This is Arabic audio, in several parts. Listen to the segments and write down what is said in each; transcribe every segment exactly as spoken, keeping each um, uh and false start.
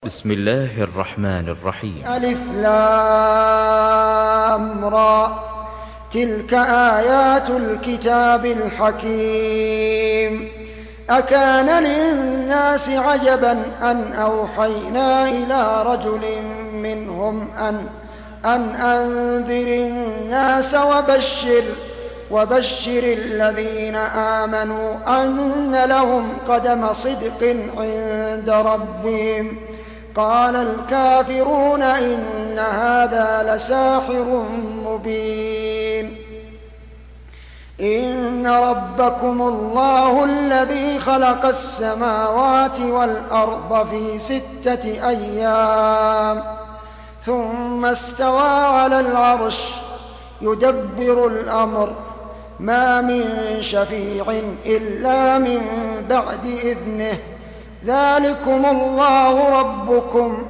بسم الله الرحمن الرحيم. ألف لام را، تلك آيات الكتاب الحكيم. أكان للناس عجبا أن أوحينا إلى رجل منهم أن أن أنذر الناس وبشر وبشر الذين آمنوا أن لهم قدم صدق عند ربهم. قال الكافرون إن هذا لساحر مبين. إن ربكم الله الذي خلق السماوات والأرض في ستة أيام ثم استوى على العرش يدبر الأمر ما من شفيع إلا من بعد إذنه ذلكم الله ربكم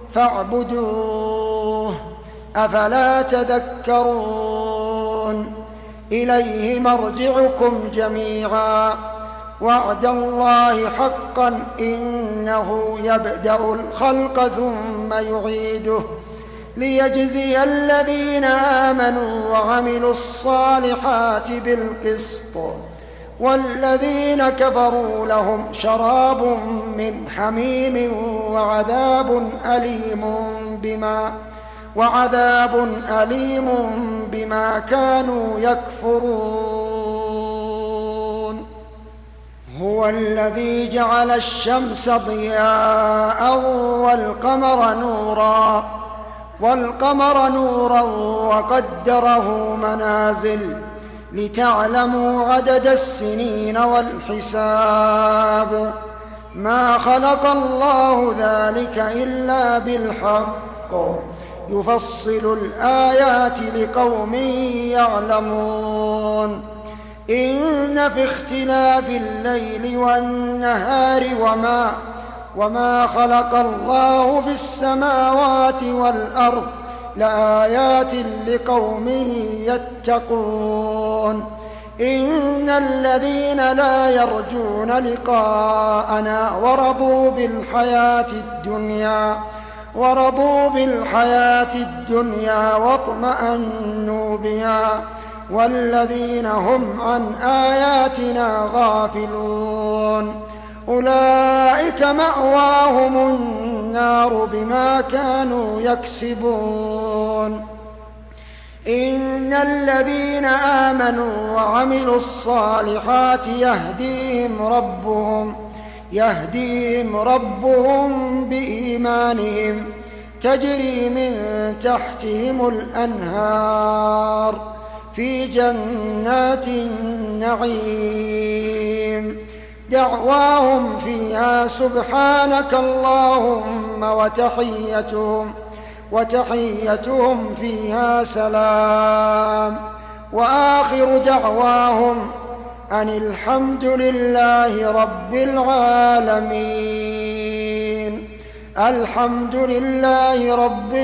فاعبدوه أفلا تذكرون. إليه مرجعكم جميعا وعد الله حقا إنه يبدأ الخلق ثم يعيده ليجزي الذين آمنوا وعملوا الصالحات بالقسط والذين كفروا لهم شراب من حميم وعذاب أليم بما وعذاب أليم بما كانوا يكفرون. هو الذي جعل الشمس ضياء والقمر نورا والقمر نورا وقدره منازل لتعلموا عدد السنين والحساب. ما خلق الله ذلك إلا بالحق يفصل الآيات لقوم يعلمون. إن في اختلاف الليل والنهار وما وما خلق الله في السماوات والأرض لآيات لقوم يتقون. إن الذين لا يرجون لقاءنا ورضوا بالحياة الدنيا ورضوا بالحياة الدنيا واطمأنوا بها والذين هم عن آياتنا غافلون أولئك مأواهم النار بما كانوا يكسبون. إن الذين آمنوا وعملوا الصالحات يهديهم ربهم يهديهم ربهم بإيمانهم تجري من تحتهم الأنهار في جنات النعيم دعواهم فيها سبحانك اللهم وتحيتهم وتحيتهم فيها سلام وآخر دعواهم أن الحمد لله رب العالمين. الحمد لله رب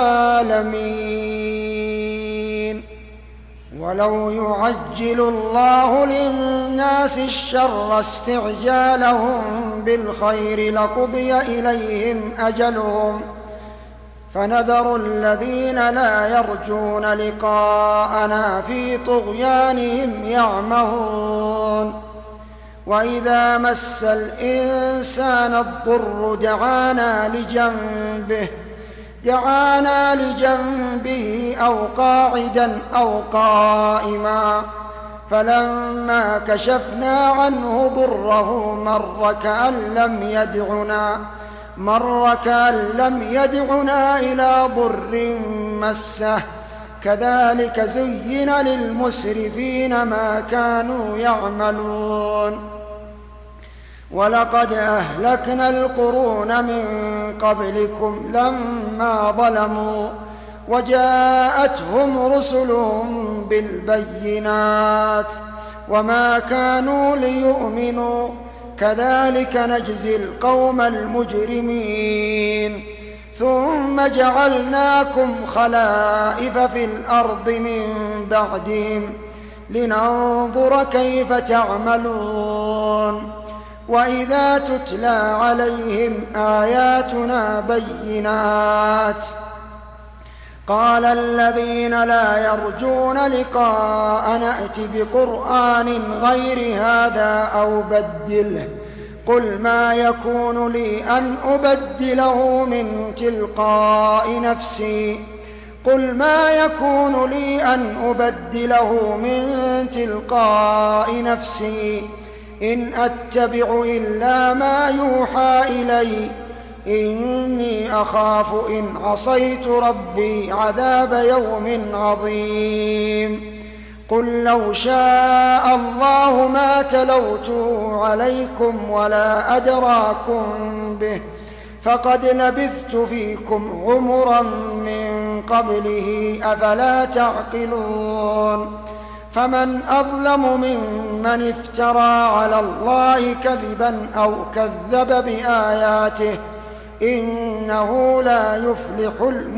العالمين. ولو يعجل الله للناس الشر استعجالهم بالخير لقضي إليهم أجلهم فنذر الذين لا يرجون لقاءنا في طغيانهم يعمهون. وإذا مس الإنسان الضر دعانا لجنبه دعانا لجنبه أو قاعدا أو قائما فلما كشفنا عنه ضره مر كأن لم يدعنا مر كأن لم يدعنا إلى ضر مسه كذلك زين للمسرفين ما كانوا يعملون. ولقد أهلكنا القرون من قبلكم لما ظلموا وجاءتهم رسلهم بالبينات وما كانوا ليؤمنوا كذلك نجزي القوم المجرمين. ثم جعلناكم خلائف في الأرض من بعدهم لننظر كيف تعملون. وإذا تتلى عليهم آياتنا بينات قال الذين لا يرجون لقاءنا ائت بقرآن غير هذا أو بدله قل ما يكون لي أن أبدله من تلقاء نفسي قل ما يكون لي أن أبدله من تلقاء نفسي إن أتبع إلا ما يوحى إلي إني أخاف إن عصيت ربي عذاب يوم عظيم قل لو شاء الله ما تلوته عليكم ولا أدراكم به فقد لبثت فيكم عمرا من قبله أفلا تعقلون فمن أظلم ممن افترى على الله كذبا أو كذب بآياته إنه لا يفلح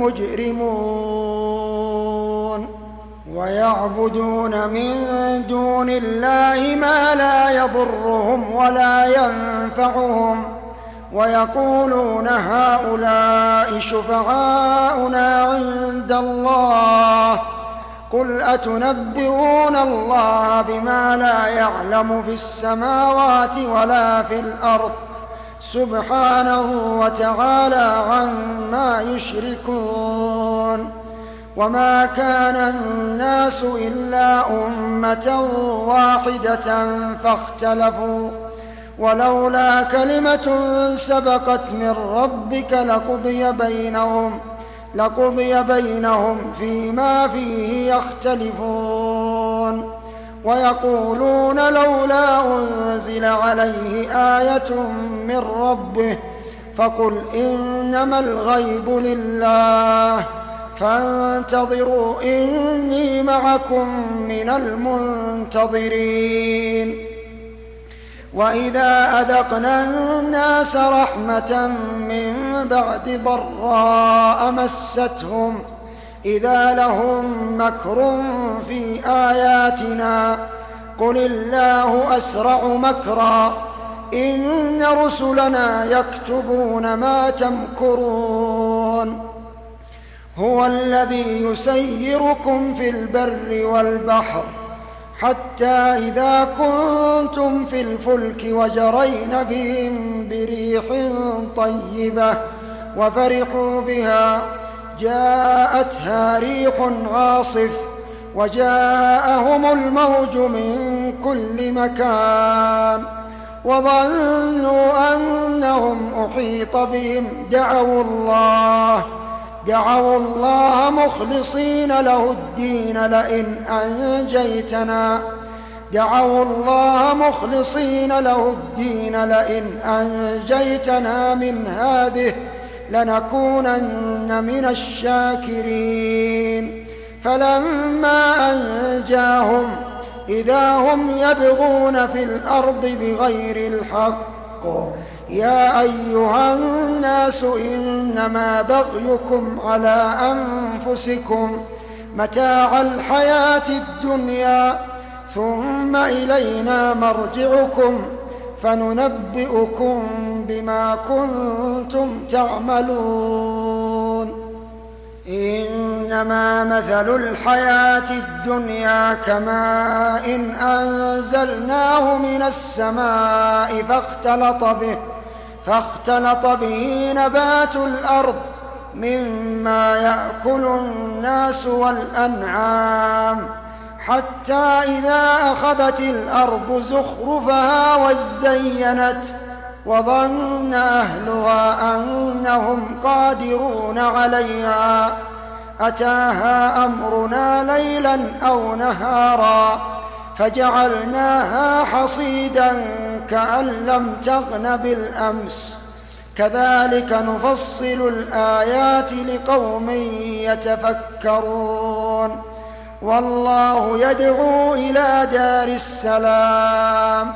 المجرمون ويعبدون من دون الله ما لا يضرهم ولا ينفعهم ويقولون هؤلاء شفعاؤنا عند الله قل أتنبئون الله بما لا يعلم في السماوات ولا في الأرض سبحانه وتعالى عما يشركون وما كان الناس إلا أمة واحدة فاختلفوا ولولا كلمة سبقت من ربك لقضي بينهم لقضي بينهم فيما فيه يختلفون ويقولون لولا أنزل عليه آية من ربه فقل إنما الغيب لله فانتظروا إني معكم من المنتظرين وإذا أذقنا الناس رحمة من بعد ضراء مستهم إذا لهم مكر في آياتنا قل الله أسرع مكرا إن رسلنا يكتبون ما تمكرون هو الذي يسيركم في البر والبحر حتى إذا كنتم في الفلك وجرين بهم بريح طيبة وفرحوا بها جاءتها ريح عاصف وجاءهم الموج من كل مكان وظنوا أنهم أحيط بهم دعوا الله دعوا الله مخلصين له الدين لئن أنجيتنا دعوا الله مخلصين له الدين لئن أنجيتنا من هذه لنكونن من الشاكرين فلما أنجاهم إذا هم يبغون في الأرض بغير الحق يا أيها الناس إنما بغيكم على أنفسكم متاع الحياة الدنيا ثم إلينا مرجعكم فننبئكم بما كنتم تعملون إنما مثل الحياة الدنيا كماء إن أنزلناه من السماء فاختلط به فاختلط به نبات الأرض مما يأكل الناس والأنعام حتى إذا أخذت الأرض زخرفها وزينت وظن أهلها أنهم قادرون عليها أتاها أمرنا ليلا أو نهارا فجعلناها حصيدا كأن لم تغن بالأمس كذلك نفصل الآيات لقوم يتفكرون والله يدعو إلى دار السلام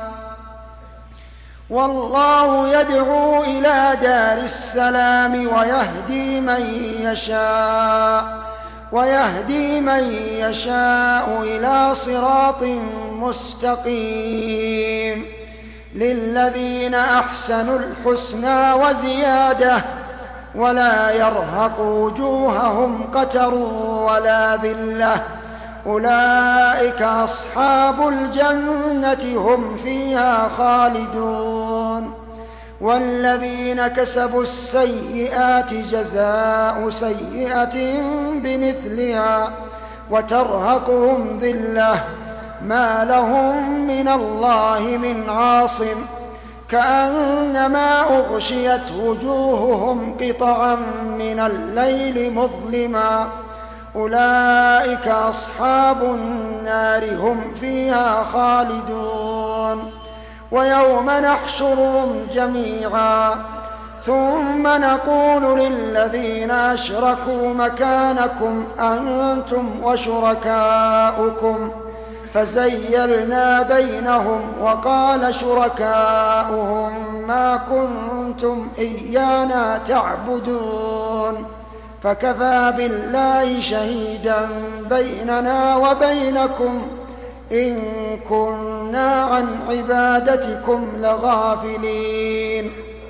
والله يدعو إلى دار السلام ويهدي من يشاء ويهدي من يشاء إلى صراط مستقيم للذين أحسنوا الحسنى وزيادة ولا يرهق وجوههم قتر ولا ذلة أولئك أصحاب الجنة هم فيها خالدون والذين كسبوا السيئات جزاء سيئة بمثلها وترهقهم ذلة ما لهم من الله من عاصم كأنما أغشيت وجوههم قطعا من الليل مظلما أولئك أصحاب النار هم فيها خالدون ويوم نحشرهم جميعا ثم نقول للذين أشركوا مكانكم أنتم وشركاؤكم فزيلنا بينهم وقال شركاؤهم ما كنتم إيانا تعبدون فكفى بالله شهيدا بيننا وبينكم إن كنا عن عبادتكم لغافلين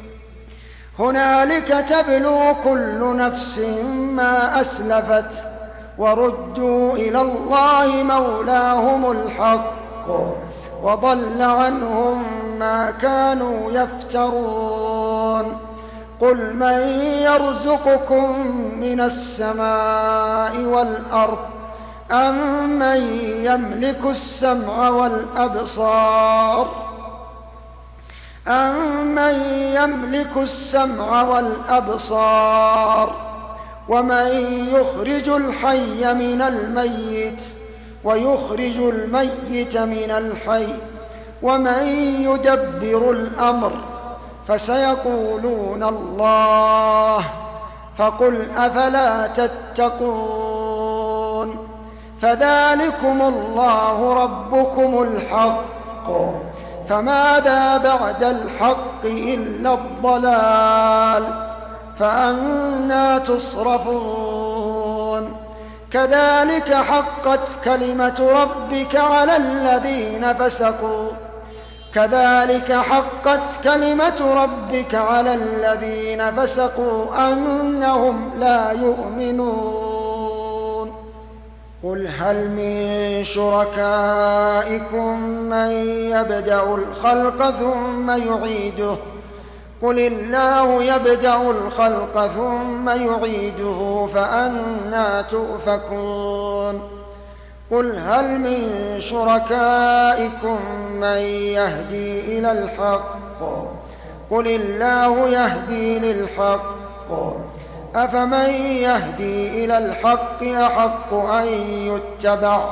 هنالك تبلو كل نفس ما أسلفت وردوا إلى الله مولاهم الحق وضل عنهم ما كانوا يفترون قل من يرزقكم من السماء والأرض أمن يملك السمع والأبصار أمن يملك السمع والأبصار ومن يخرج الحي من الميت ويخرج الميت من الحي ومن يدبر الأمر فسيقولون الله فقل أفلا تتقون فذلكم الله ربكم الحق فماذا بعد الحق إلا الضلال فأنى تصرفون كذلك حقت كلمة ربك على الذين فسقوا كذلك حقت كلمة ربك على الذين فسقوا أنهم لا يؤمنون قل هل من شركائكم من يبدأ الخلق ثم يعيده قل الله يبدأ الخلق ثم يعيده فأنى تؤفكون قل هل من شركائكم من يهدي إلى الحق قل الله يهدي للحق أفمن يهدي إلى الحق أحق أن يتبع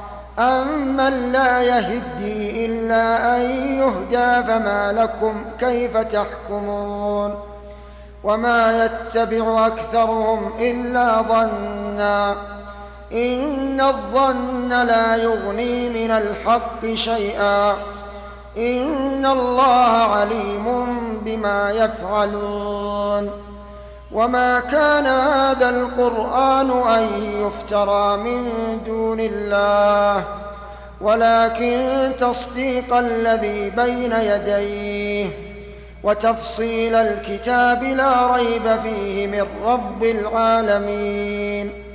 أمن لا يهدي إلا أن يهدى فما لكم كيف تحكمون وما يتبع أكثرهم إلا ظنا إن الظن لا يغني من الحق شيئا إن الله عليم بما يفعلون وما كان هذا القرآن أن يفترى من دون الله ولكن تصديق الذي بين يديه وتفصيل الكتاب لا ريب فيه من رب العالمين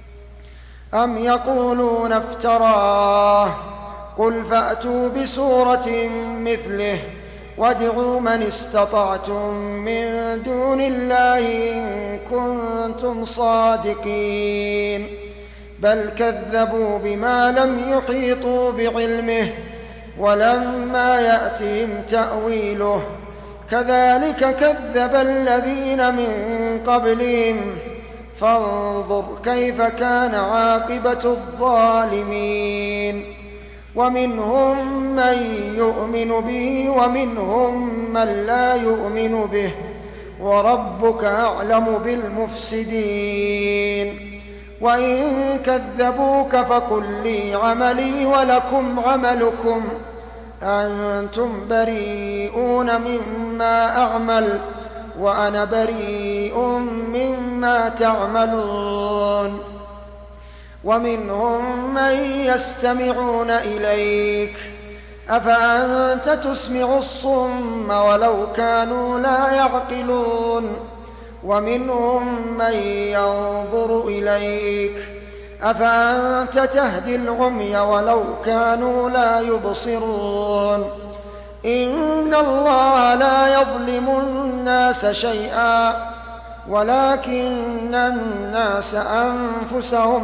أم يقولون افتراه قل فأتوا بسورة مثله وادعوا من استطعتم من دون الله إن كنتم صادقين بل كذبوا بما لم يحيطوا بعلمه ولما يأتهم تأويله كذلك كذب الذين من قبلهم فانظر كيف كان عاقبة الظالمين ومنهم من يؤمن به ومنهم من لا يؤمن به وربك أعلم بالمفسدين وإن كذبوك فقل لي عملي ولكم عملكم أنتم بريئون مما أعمل وأنا بريء مما تعملون ومنهم من يستمعون إليك أفأنت تسمع الصم ولو كانوا لا يعقلون ومنهم من ينظر إليك أفأنت تهدي العمي ولو كانوا لا يبصرون إن الله لا يظلم الناس شيئا ولكن الناس أنفسهم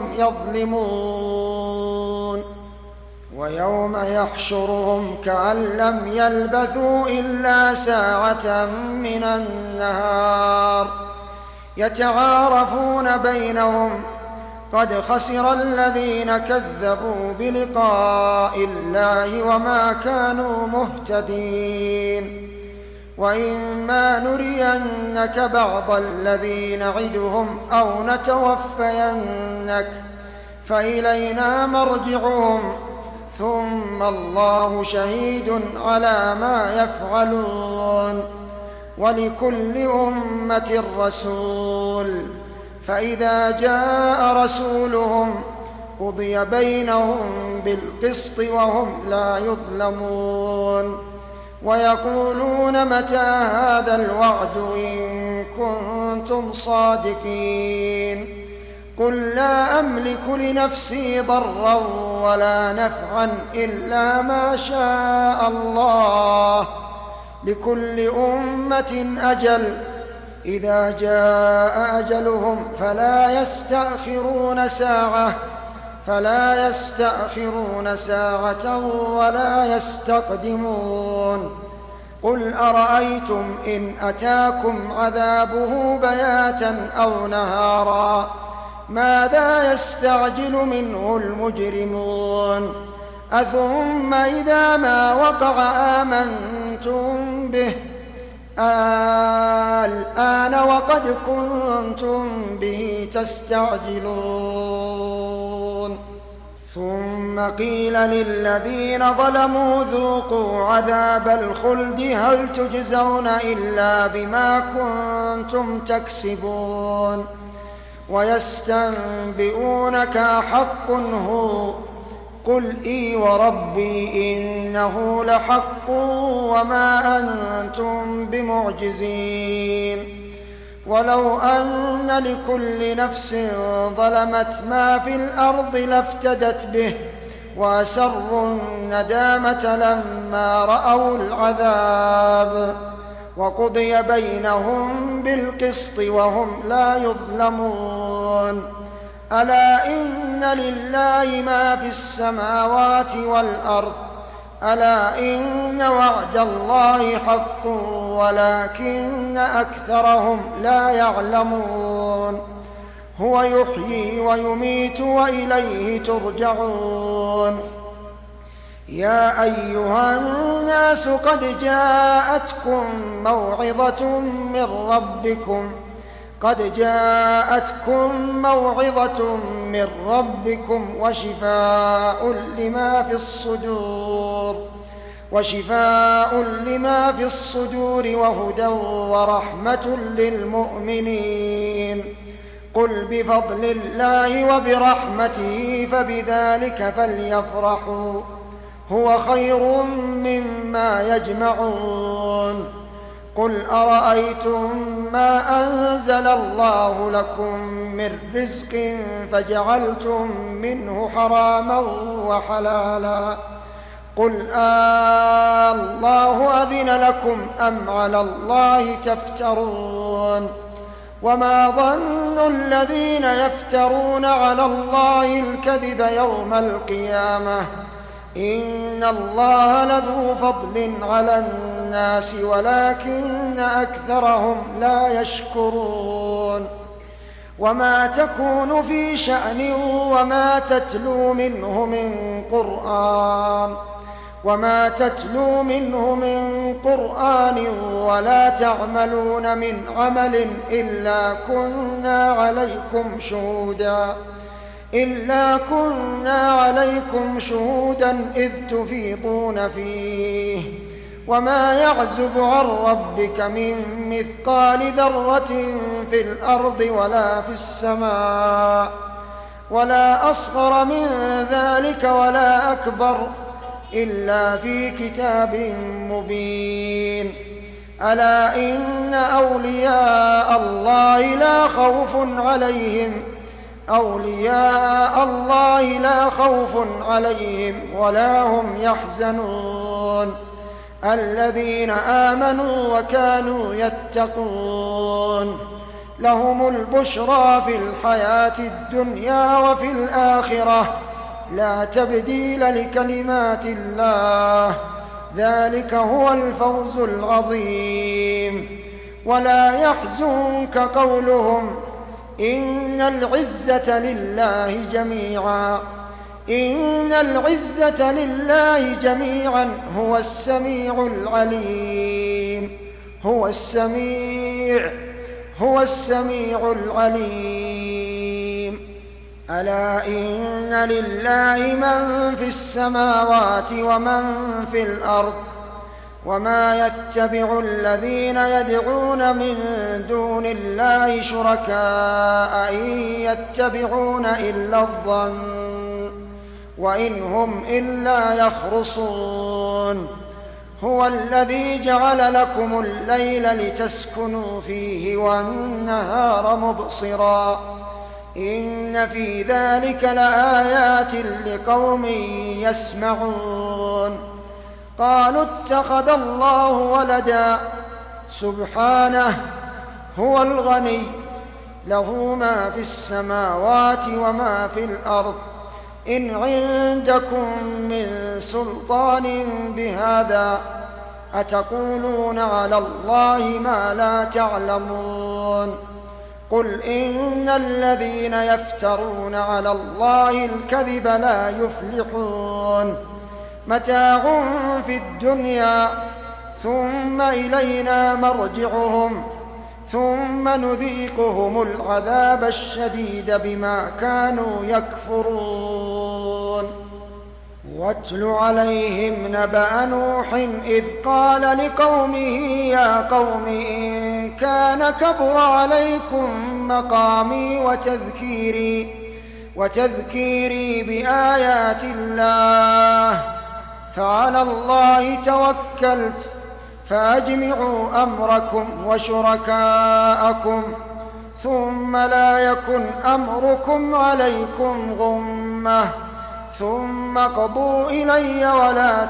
يظلمون ويوم يحشرهم كأن لم يلبثوا إلا ساعة من النهار يتعارفون بينهم قد خسر الذين كذبوا بلقاء الله وما كانوا مهتدين وإما نرينك بعض الذي نعدهم أو نتوفينك فإلينا مرجعهم ثم الله شهيد على ما يفعلون ولكل أمة رسول فإذا جاء رسولهم قضي بينهم بالقسط وهم لا يظلمون ويقولون متى هذا الوعد إن كنتم صادقين قل لا أملك لنفسي ضرا ولا نفعا إلا ما شاء الله لكل أمة أجل إذا جاء أجلهم فلا يستأخرون ساعة فلا يستأخرون ساعة ولا يستقدمون قل أرأيتم إن أتاكم عذابه بياتا أو نهارا ماذا يستعجل منه المجرمون أثم إذا ما وقع آمنتم به الآن وقد كنتم به تستعجلون ثم قيل للذين ظلموا ذوقوا عذاب الخلد هل تجزون إلا بما كنتم تكسبون ويستنبئونك حق هو قل إي وربي إنه لحق وما أنتم بمعجزين ولو أن لكل نفس ظلمت ما في الأرض لافتدت به وأسروا الندامة لما رأوا العذاب وقضي بينهم بالقسط وهم لا يظلمون ألا إن لله ما في السماوات والأرض ألا إن وعد الله حق ولكن أكثرهم لا يعلمون هو يحيي ويميت وإليه ترجعون يا أيها الناس قد جاءتكم موعظة من ربكم قد جاءتكم موعظة من ربكم وشفاء لما في الصدور وشفاء لما في الصدور وهدى ورحمة للمؤمنين قل بفضل الله وبرحمته فبذلك فليفرحوا هو خير مما يجمعون قل أرأيتم ما أنزل الله لكم من رزق فجعلتم منه حراما وحلالا قل آه الله أذن لكم أم على الله تفترون وما ظن الذين يفترون على الله الكذب يوم القيامة إن الله لذو فضل على الناس ولكن أكثرهم لا يشكرون وما تكون في شأن وما تتلو منه من قرآن وما تتلو منه من قرآن ولا تعملون من عمل إلا كنا عليكم شهودا إلا كنا عليكم شهودا إذ تفيضون فيه وما يعزب عن ربك من مثقال ذرة في الأرض ولا في السماء ولا أصغر من ذلك ولا أكبر إلا في كتاب مبين. ألا إن أولياء الله لا خوف عليهم أولياء الله لا خوف عليهم ولا هم يحزنون الذين آمنوا وكانوا يتقون لهم البشرى في الحياة الدنيا وفي الآخرة لا تبديل لكلمات الله ذلك هو الفوز العظيم. ولا يحزنك قولهم إن العزة لله جميعا إن العزة لله جميعا هو السميع العليم هو السميع هو السميع العليم. ألا إن لله من في السماوات ومن في الأرض وما يتبع الذين يدعون من دون الله شركاء إن يتبعون إلا الظن وإن هم إلا يخرصون. هو الذي جعل لكم الليل لتسكنوا فيه والنهار مبصرا إن في ذلك لآيات لقوم يسمعون. قالوا اتخذ الله ولدا سبحانه هو الغني له ما في السماوات وما في الأرض إن عندكم من سلطان بهذا أتقولون على الله ما لا تعلمون. قل إن الذين يفترون على الله الكذب لا يفلحون متاع في الدنيا ثم إلينا مرجعهم ثم نذيقهم العذاب الشديد بما كانوا يكفرون. واتل عليهم نبأ نوح إذ قال لقومه يا قوم إن كان كبر عليكم مقامي وتذكيري وتذكيري بآيات الله فعلى الله توكلت فأجمعوا أمركم وشركاءكم ثم لا يكن أمركم عليكم غمة ثم قضوا إلي ولا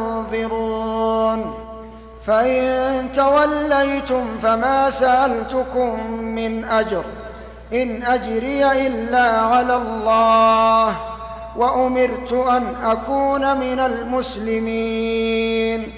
تنظرون. فإن توليتم فما سألتكم من أجر إن أجري إلا على الله وأمرت أن أكون من المسلمين.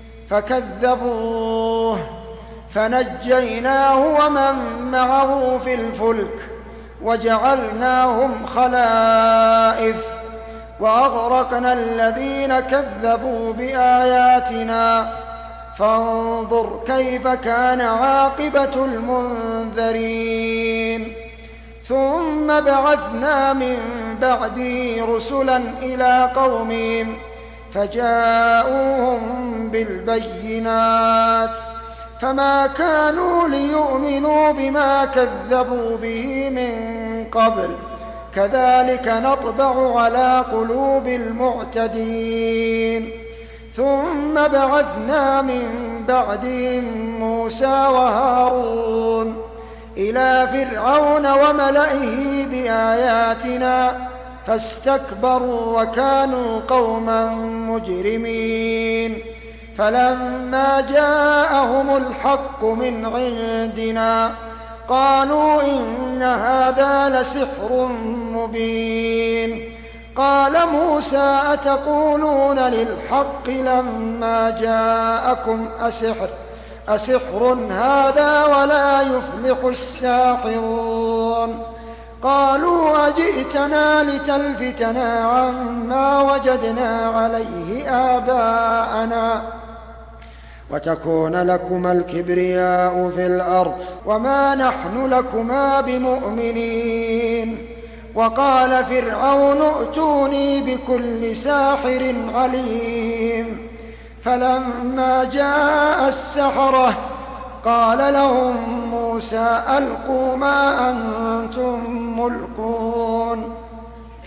فكذبوه فنجيناه ومن معه في الفلك وجعلناهم خلائف وأغرقنا الذين كذبوا بآياتنا فانظر كيف كان عاقبة المنذرين. ثم بعثنا من بعده رسلا إلى قومهم فجاءوهم بالبينات فما كانوا ليؤمنوا بما كذبوا به من قبل كذلك نطبع على قلوب المعتدين. ثم بعثنا من بعدهم موسى وهارون إلى فرعون وملئه بآياتنا فاستكبروا وكانوا قوما مجرمين. فلما جاءهم الحق من عندنا قالوا إن هذا لسحر مبين. قال موسى أتقولون للحق لما جاءكم أسحر أسحر هذا ولا يفلح الساحرون. قالوا أجئتنا لتلفتنا عما وجدنا عليه آباءنا وتكون لكما الكبرياء في الأرض وما نحن لكما بمؤمنين. وقال فرعون ائتوني بكل ساحر عليم. فلما جاء السحرة قال لهم موسى ألقوا ما أنتم ملقون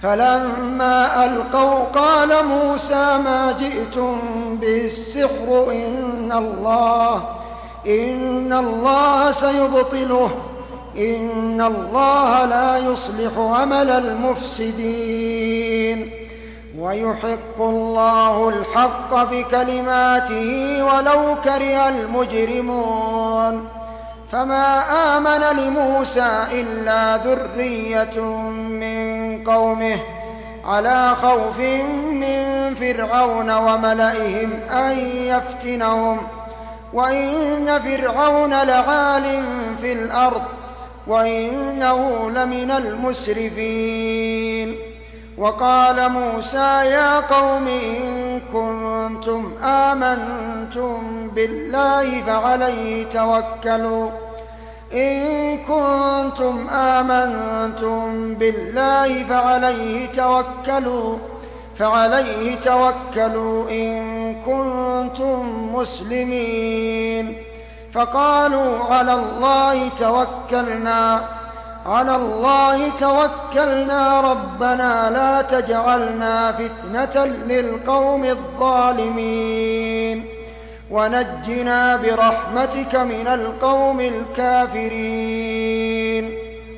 فلما ألقوا قال موسى ما جئتم به السحر إن الله إن الله سيبطله إن الله لا يصلح عمل المفسدين ويحق الله الحق بكلماته ولو كره المجرمون فما آمن لموسى إلا ذرية من قومه على خوف من فرعون وملئهم أن يفتنهم وإن فرعون لعال في الأرض وإنه لمن المسرفين وقال موسى يا قوم إن كنتم آمنتم بالله فعليه توكلوا إن كنتم آمنتم بالله فعليه توكلوا فعليه توكلوا إن كنتم مسلمين فقالوا على الله توكلنا على الله توكلنا ربنا لا تجعلنا فتنة للقوم الظالمين ونجنا برحمتك من القوم الكافرين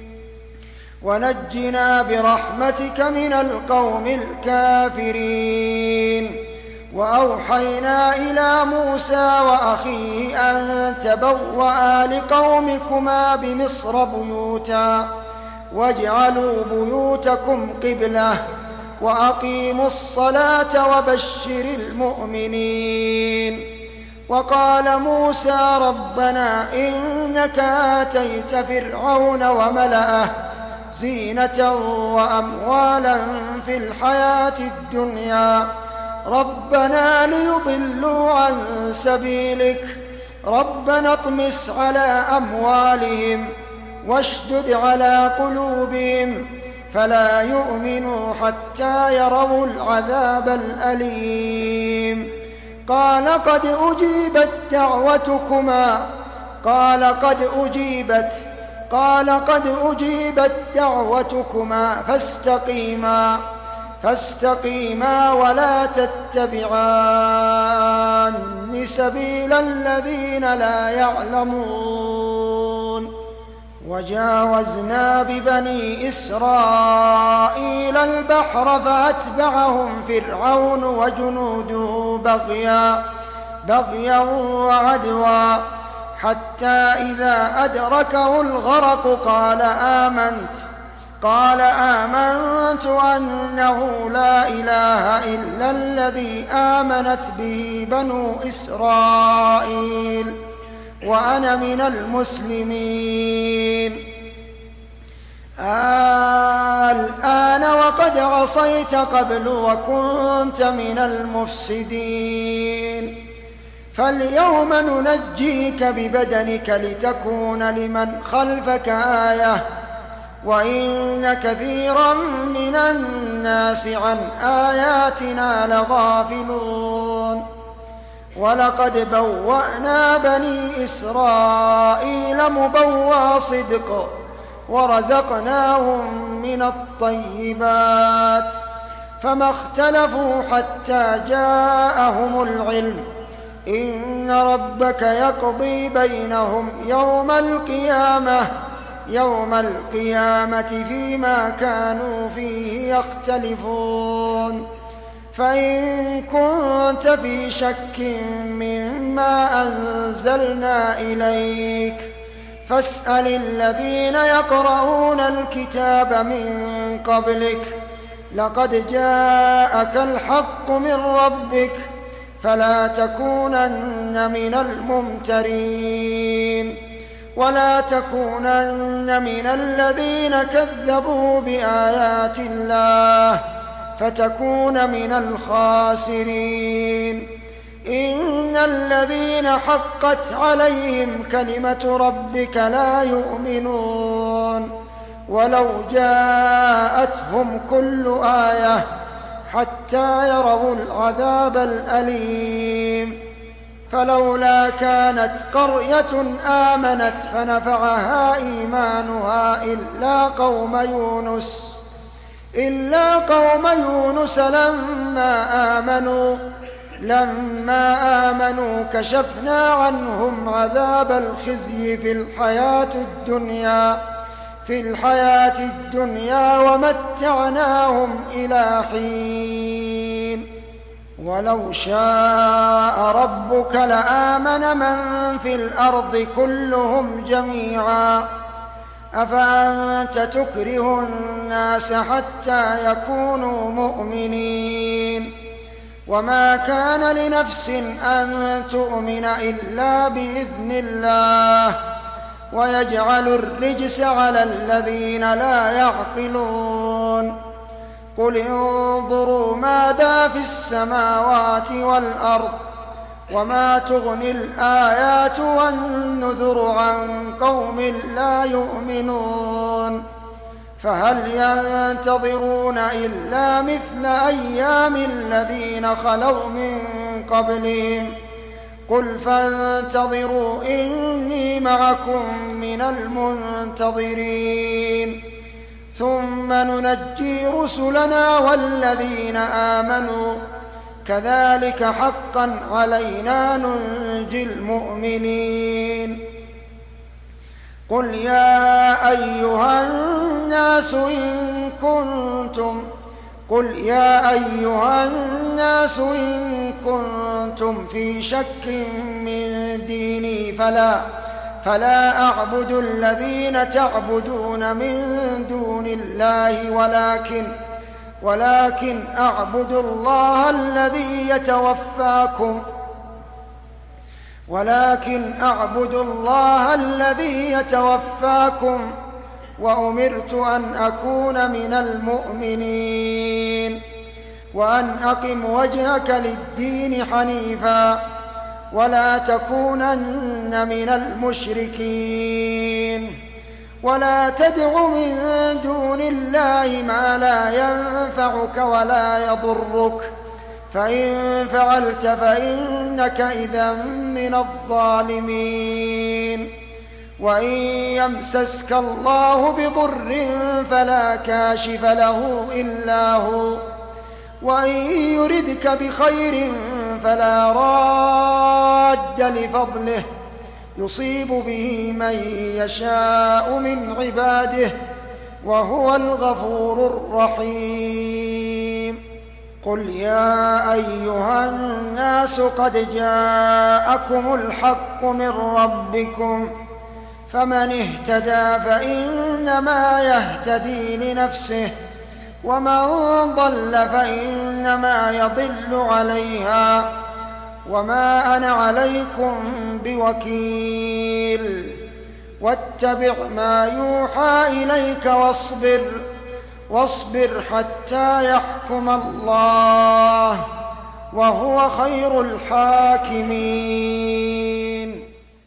ونجنا برحمتك من القوم الكافرين وأوحينا إلى موسى وأخيه أن تبوأ لقومكما بمصر بيوتا واجعلوا بيوتكم قبلة وأقيموا الصلاة وبشر المؤمنين وقال موسى ربنا إنك آتيت فرعون وملأه زينة وأموالا في الحياة الدنيا ربنا ليضلوا عن سبيلك ربنا اطمس على أموالهم واشدد على قلوبهم فلا يؤمنوا حتى يروا العذاب الأليم قال قد أجيبت دعوتكما قال قد أجيبت قال قد أجيبت دعوتكما فاستقيما فاستقيما ولا تتبعان سبيل الذين لا يعلمون وجاوزنا ببني إسرائيل البحر فأتبعهم فرعون وجنوده بغيا بغيا وعدوا حتى إذا أدركه الغرق قال آمنت قال آمنت أنه لا إله إلا الذي آمنت به بنو إسرائيل وأنا من المسلمين الآن وقد عصيت قبل وكنت من المفسدين فاليوم ننجيك ببدنك لتكون لمن خلفك آية وإن كثيرا من الناس عن آياتنا لغافلون ولقد بوأنا بني إسرائيل مبوى صدق ورزقناهم من الطيبات فما اختلفوا حتى جاءهم العلم إن ربك يقضي بينهم يوم القيامة يوم القيامة فيما كانوا فيه يختلفون فإن كنت في شك مما أنزلنا إليك فاسأل الذين يقرؤون الكتاب من قبلك لقد جاءك الحق من ربك فلا تكونن من الممترين ولا تكونن من الذين كذبوا بآيات الله فتكون من الخاسرين إن الذين حقت عليهم كلمة ربك لا يؤمنون ولو جاءتهم كل آية حتى يروا العذاب الأليم فلولا كانت قرية آمنت فنفعها إيمانها إلا قوم يونس إلا قوم يونس لما آمنوا لما آمنوا كشفنا عنهم عذاب الخزي في الحياة الدنيا في الحياة الدنيا ومتعناهم إلى حين ولو شاء ربك لآمن من في الأرض كلهم جميعا أفأنت تكره الناس حتى يكونوا مؤمنين وما كان لنفس أن تؤمن إلا بإذن الله ويجعل الرجس على الذين لا يعقلون قل انظروا ماذا في السماوات والأرض وما تغني الآيات والنذر عن قوم لا يؤمنون فهل ينتظرون إلا مثل أيام الذين خلوا من قبلهم قل فانتظروا إني معكم من المنتظرين ثم ننجي رسلنا والذين آمنوا كذلك حقا علينا ننجي المؤمنين قل يا أيها الناس إن كنتم قل يا أيها الناس إن كنتم في شك من ديني فلا فلا أعبد الذين تعبدون من دون الله ولكن ولكن أعبد الله الذي يتوفاكم ولكن أعبد الله الذي يتوفاكم وأمرت أن أكون من المؤمنين وأن أقم وجهك للدين حنيفا ولا تكونن من المشركين ولا تدع من دون الله ما لا ينفعك ولا يضرك فإن فعلت فإنك إذا من الظالمين وإن يمسسك الله بضر فلا كاشف له إلا هو وإن يردك بخير فلا راد لفضله يصيب به من يشاء من عباده وهو الغفور الرحيم قل يا أيها الناس قد جاءكم الحق من ربكم فمن اهتدى فإنما يهتدي لنفسه ومن ضل فإنما يضل عليها وما أنا عليكم بوكيل واتبع ما يوحى إليك واصبر واصبر حتى يحكم الله وهو خير الحاكمين